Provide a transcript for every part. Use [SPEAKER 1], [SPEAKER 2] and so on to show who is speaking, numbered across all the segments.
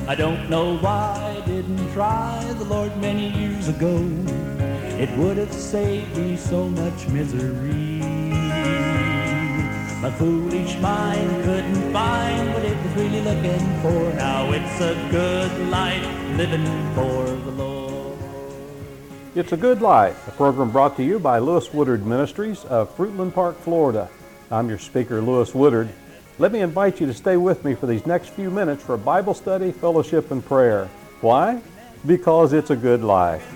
[SPEAKER 1] I don't know why I didn't try the Lord many years ago. It would have saved me so much misery. My foolish mind couldn't find what it was really looking for. Now it's a good life living for the Lord.
[SPEAKER 2] It's a Good Life, a program brought to you by Lewis Woodard Ministries of Fruitland Park, Florida. I'm your speaker, Lewis Woodard. Let me invite you to stay with me for these next few minutes for Bible study, fellowship, and prayer. Why? Because it's a good life.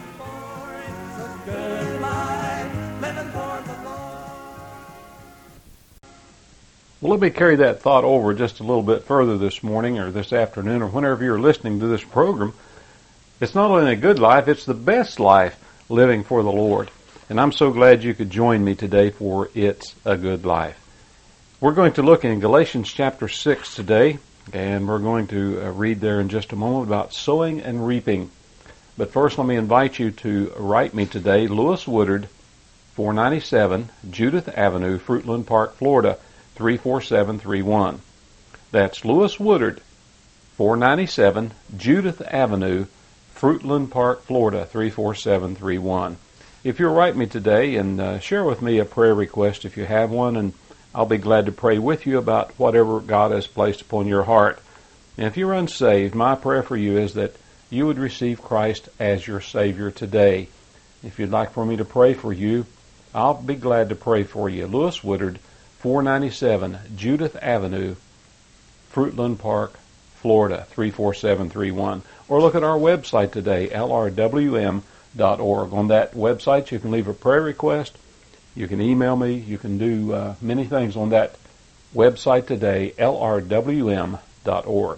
[SPEAKER 2] Well, let me carry that thought over just a little bit further this morning or this afternoon or whenever you're listening to this program. It's not only a good life, it's the best life living for the Lord. And I'm so glad you could join me today for It's a Good Life. We're going to look in Galatians chapter 6 today, and we're going to read there in just a moment about sowing and reaping. But first, let me invite you to write me today, Lewis Woodard, 497 Judith Avenue, Fruitland Park, Florida, 34731. That's Lewis Woodard, 497 Judith Avenue, Fruitland Park, Florida, 34731. If you'll write me today and share with me a prayer request if you have one, and I'll be glad to pray with you about whatever God has placed upon your heart. And if you're unsaved, my prayer for you is that you would receive Christ as your Savior today. If you'd like for me to pray for you, I'll be glad to pray for you. Lewis Woodard, 497 Judith Avenue, Fruitland Park, Florida, 34731. Or look at our website today, lrwm.org. On that website, you can leave a prayer request. You can email me. You can do many things on that website today, lrwm.org.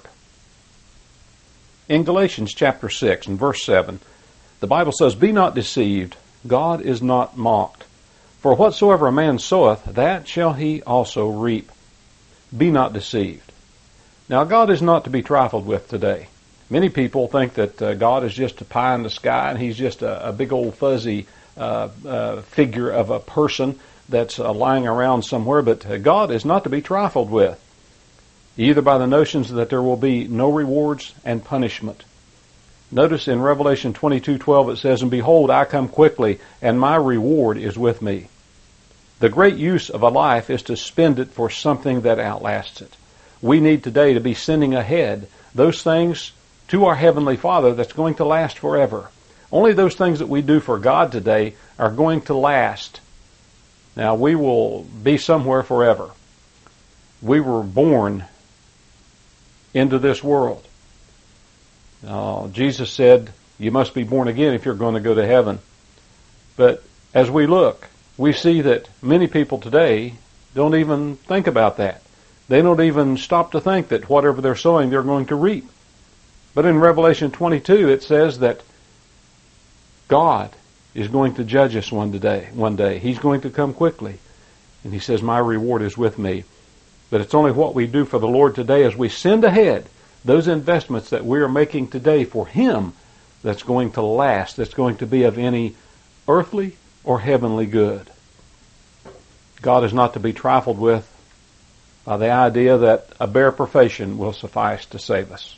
[SPEAKER 2] In Galatians chapter 6 and verse 7, the Bible says, "Be not deceived, God is not mocked. For whatsoever a man soweth, that shall he also reap. Be not deceived." Now, God is not to be trifled with today. Many people think that God is just a pie in the sky, and He's just a big old fuzzy figure of a person that's lying around somewhere, but God is not to be trifled with, either by the notions that there will be no rewards and punishment. Notice in Revelation 22:12 it says, "And behold, I come quickly, and my reward is with me." The great use of a life is to spend it for something that outlasts it. We need today to be sending ahead those things to our Heavenly Father that's going to last forever. Only those things that we do for God today are going to last. Now, we will be somewhere forever. We were born into this world. Jesus said, you must be born again if you're going to go to heaven. But as we look, we see that many people today don't even think about that. They don't even stop to think that whatever they're sowing, they're going to reap. But in Revelation 22, it says that God is going to judge us one day. He's going to come quickly. And He says, my reward is with me. But it's only what we do for the Lord today as we send ahead those investments that we are making today for Him that's going to last, that's going to be of any earthly or heavenly good. God is not to be trifled with by the idea that a bare profession will suffice to save us.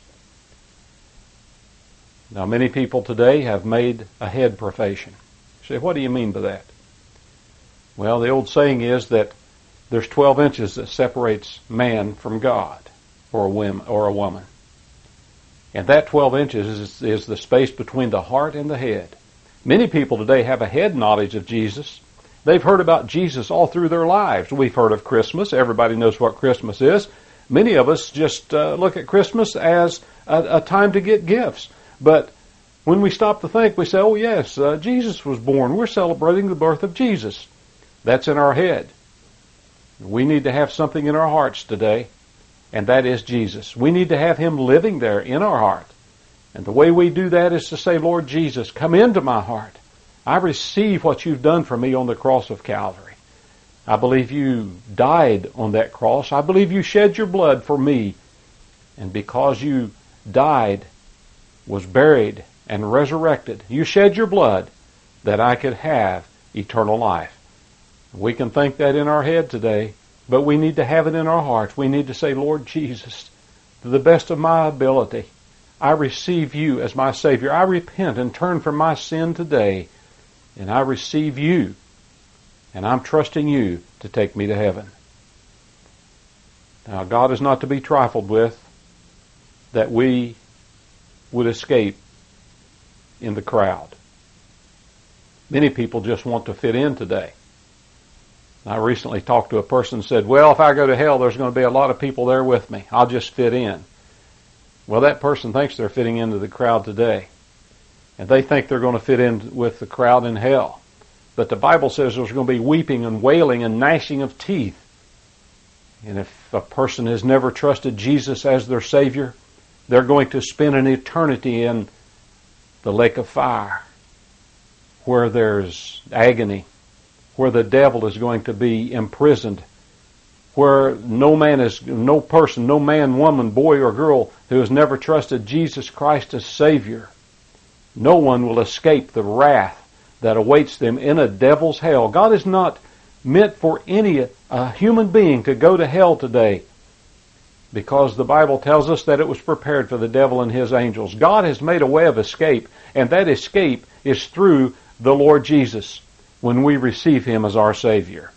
[SPEAKER 2] Now, many people today have made a head profession. You say, what do you mean by that? Well, the old saying is that there's 12 inches that separates man from God or a woman. And that 12 inches is the space between the heart and the head. Many people today have a head knowledge of Jesus. They've heard about Jesus all through their lives. We've heard of Christmas. Everybody knows what Christmas is. Many of us just look at Christmas as a time to get gifts. But when we stop to think, we say, oh yes, Jesus was born. We're celebrating the birth of Jesus. That's in our head. We need to have something in our hearts today, and that is Jesus. We need to have Him living there in our heart. And the way we do that is to say, Lord Jesus, come into my heart. I receive what you've done for me on the cross of Calvary. I believe you died on that cross. I believe you shed your blood for me. And because you died, was buried, and resurrected, you shed your blood that I could have eternal life. We can think that in our head today, but we need to have it in our hearts. We need to say, Lord Jesus, to the best of my ability, I receive you as my Savior. I repent and turn from my sin today, and I receive you, and I'm trusting you to take me to heaven. Now, God is not to be trifled with, that we would escape in the crowd. Many people just want to fit in today. I recently talked to a person and said, well, if I go to hell, there's going to be a lot of people there with me. I'll just fit in. Well, that person thinks they're fitting into the crowd today. And they think they're going to fit in with the crowd in hell. But the Bible says there's going to be weeping and wailing and gnashing of teeth. And if a person has never trusted Jesus as their Savior, they're going to spend an eternity in the lake of fire, where there's agony, where the devil is going to be imprisoned, where no person, no man, woman, boy, or girl who has never trusted Jesus Christ as Savior, no one will escape the wrath that awaits them in a devil's hell. God is not meant for any human being to go to hell today, because the Bible tells us that it was prepared for the devil and his angels. God has made a way of escape, and that escape is through the Lord Jesus when we receive Him as our Savior.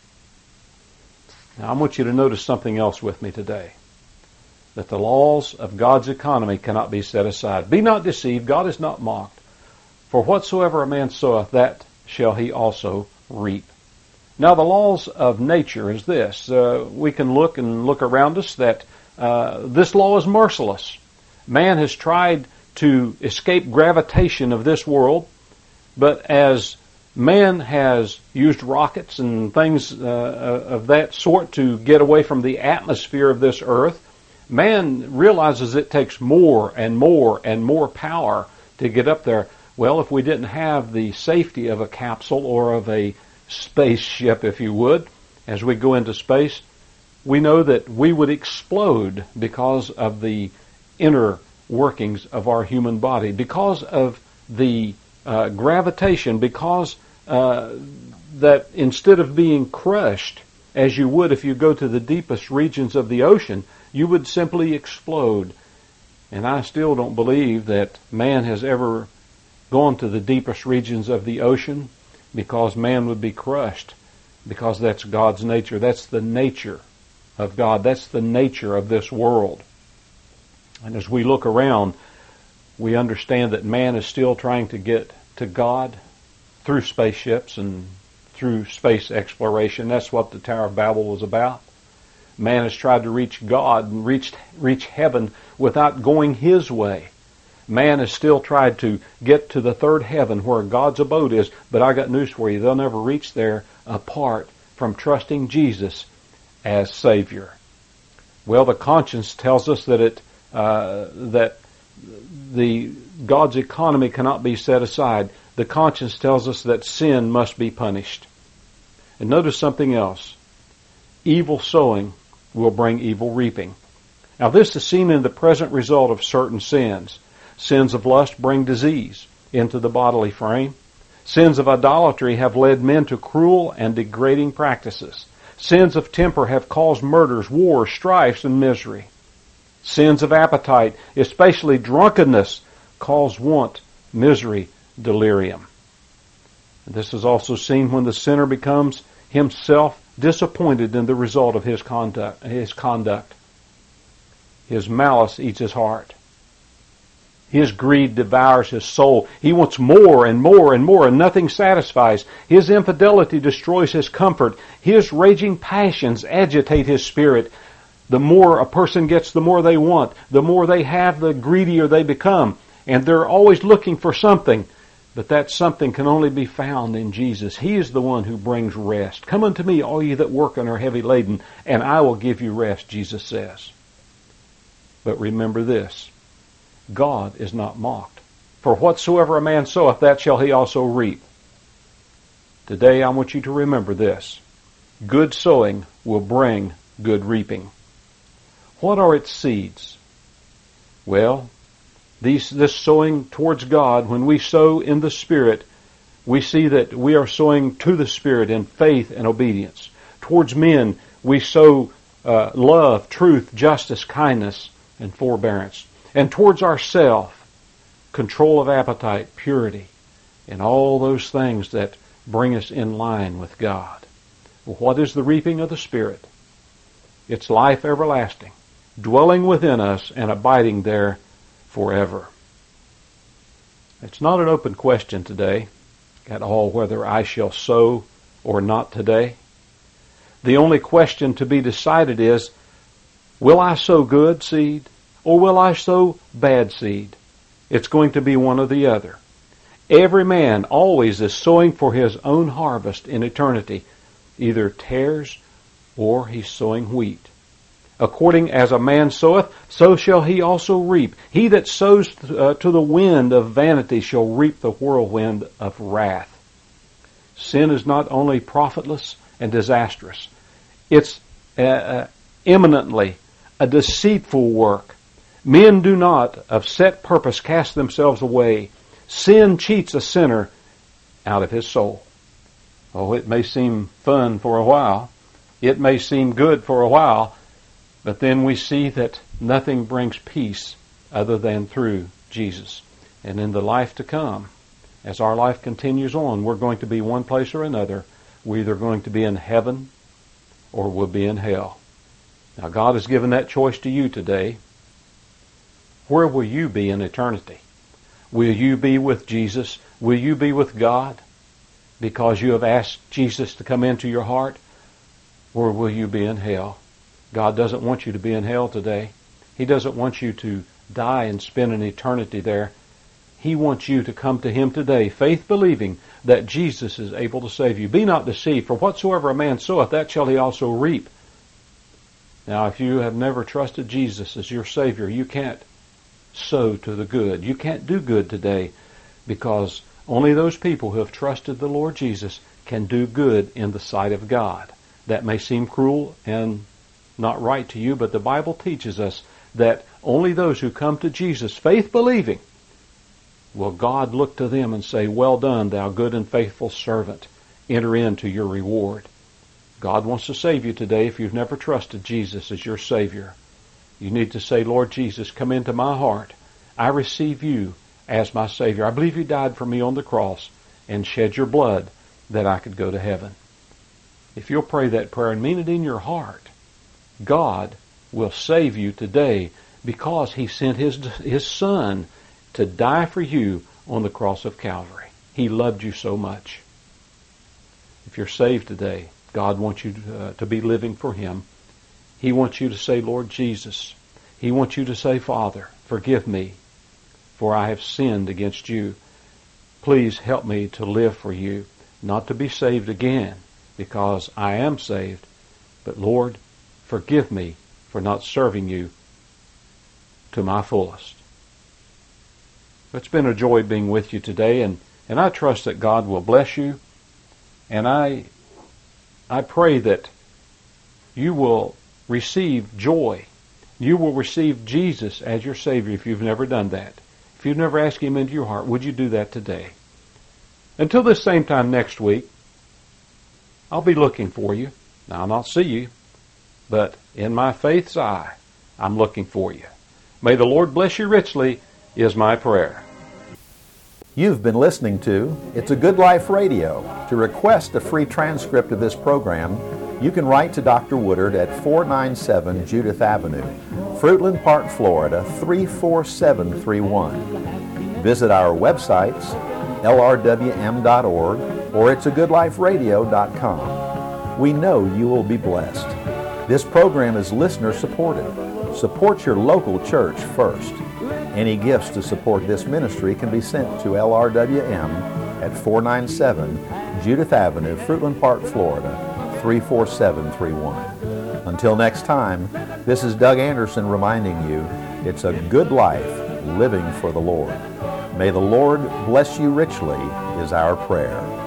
[SPEAKER 2] Now, I want you to notice something else with me today. That the laws of God's economy cannot be set aside. Be not deceived, God is not mocked. For whatsoever a man soweth, that shall he also reap. Now, the laws of nature is this. We can look around us that this law is merciless. Man has tried to escape gravitation of this world, but as man has used rockets and things of that sort to get away from the atmosphere of this earth, man realizes it takes more and more and more power to get up there. Well, if we didn't have the safety of a capsule or of a spaceship, if you would, as we go into space, we know that we would explode because of the inner workings of our human body, because of the gravitation, because that instead of being crushed, as you would if you go to the deepest regions of the ocean, you would simply explode. And I still don't believe that man has ever gone to the deepest regions of the ocean, because man would be crushed, because that's God's nature. That's the nature of God. That's the nature of this world. And as we look around, we understand that man is still trying to get to God through spaceships and through space exploration. That's what the Tower of Babel was about. Man has tried to reach God and reach heaven without going his way. Man has still tried to get to the third heaven where God's abode is, but I got news for you. They'll never reach there apart from trusting Jesus as Savior. Well, the conscience tells us that God's economy cannot be set aside. The conscience tells us that sin must be punished. And notice something else. Evil sowing will bring evil reaping. Now, this is seen in the present result of certain sins. Sins of lust bring disease into the bodily frame. Sins of idolatry have led men to cruel and degrading practices. Sins of temper have caused murders, wars, strifes, and misery. Sins of appetite, especially drunkenness, cause want, misery, delirium. This is also seen when the sinner becomes himself disappointed in the result of his conduct. His malice eats his heart. His greed devours his soul. He wants more and more and more, and nothing satisfies. His infidelity destroys his comfort. His raging passions agitate his spirit. The more a person gets, the more they want. The more they have, the greedier they become. And they're always looking for something. But that something can only be found in Jesus. He is the one who brings rest. Come unto me, all ye that work and are heavy laden, and I will give you rest, Jesus says. But remember this. God is not mocked. For whatsoever a man soweth, that shall he also reap. Today I want you to remember this. Good sowing will bring good reaping. What are its seeds? Well, this sowing towards God, when we sow in the Spirit, we see that we are sowing to the Spirit in faith and obedience. Towards men, we sow love, truth, justice, kindness, and forbearance. and towards ourself, control of appetite, purity, and all those things that bring us in line with God. Well, what is the reaping of the Spirit? It's life everlasting, dwelling within us and abiding there forever. It's not an open question today at all whether I shall sow or not today. The only question to be decided is, will I sow good seed or will I sow bad seed? It's going to be one or the other. Every man always is sowing for his own harvest in eternity, either tares or he's sowing wheat. According as a man soweth, so shall he also reap. He that sows to the wind of vanity shall reap the whirlwind of wrath. Sin is not only profitless and disastrous, it's eminently a deceitful work. Men do not, of set purpose, cast themselves away. Sin cheats a sinner out of his soul. Oh, it may seem fun for a while. It may seem good for a while. But then we see that nothing brings peace other than through Jesus. And in the life to come, as our life continues on, we're going to be one place or another. We're either going to be in heaven or we'll be in hell. Now, God has given that choice to you today. Where will you be in eternity? Will you be with Jesus? Will you be with God because you have asked Jesus to come into your heart? Or will you be in hell? God doesn't want you to be in hell today. He doesn't want you to die and spend an eternity there. He wants you to come to Him today, faith believing that Jesus is able to save you. Be not deceived, for whatsoever a man soweth, that shall he also reap. Now, if you have never trusted Jesus as your Savior, you can't sow to the good. You can't do good today because only those people who have trusted the Lord Jesus can do good in the sight of God. That may seem cruel and not right to you, but the Bible teaches us that only those who come to Jesus, faith believing, will God look to them and say, "Well done, thou good and faithful servant. Enter into your reward." God wants to save you today if you've never trusted Jesus as your Savior. You need to say, "Lord Jesus, come into my heart. I receive you as my Savior. I believe you died for me on the cross and shed your blood that I could go to heaven." If you'll pray that prayer and mean it in your heart, God will save you today because He sent His Son to die for you on the cross of Calvary. He loved you so much. If you're saved today, God wants you to be living for Him. He wants you to say, "Lord Jesus." He wants you to say, "Father, forgive me, for I have sinned against you. Please help me to live for you, not to be saved again because I am saved, but Lord, forgive me for not serving you to my fullest." It's been a joy being with you today, and I trust that God will bless you, and I pray that you will receive joy. You will receive Jesus as your Savior if you've never done that. If you've never asked Him into your heart, would you do that today? Until this same time next week, I'll be looking for you. Now, I'll not see you, but in my faith's eye, I'm looking for you. May the Lord bless you richly, is my prayer.
[SPEAKER 3] You've been listening to It's a Good Life Radio. To request a free transcript of this program, you can write to Dr. Woodard at 497 Judith Avenue, Fruitland Park, Florida 34731. Visit our websites, lrwm.org or itsagoodliferadio.com. We know you will be blessed. This program is listener supported. Support your local church first. Any gifts to support this ministry can be sent to LRWM at 497 Judith Avenue, Fruitland Park, Florida 34731. Until next time, this is Doug Anderson reminding you, it's a good life living for the Lord. May the Lord bless you richly is our prayer.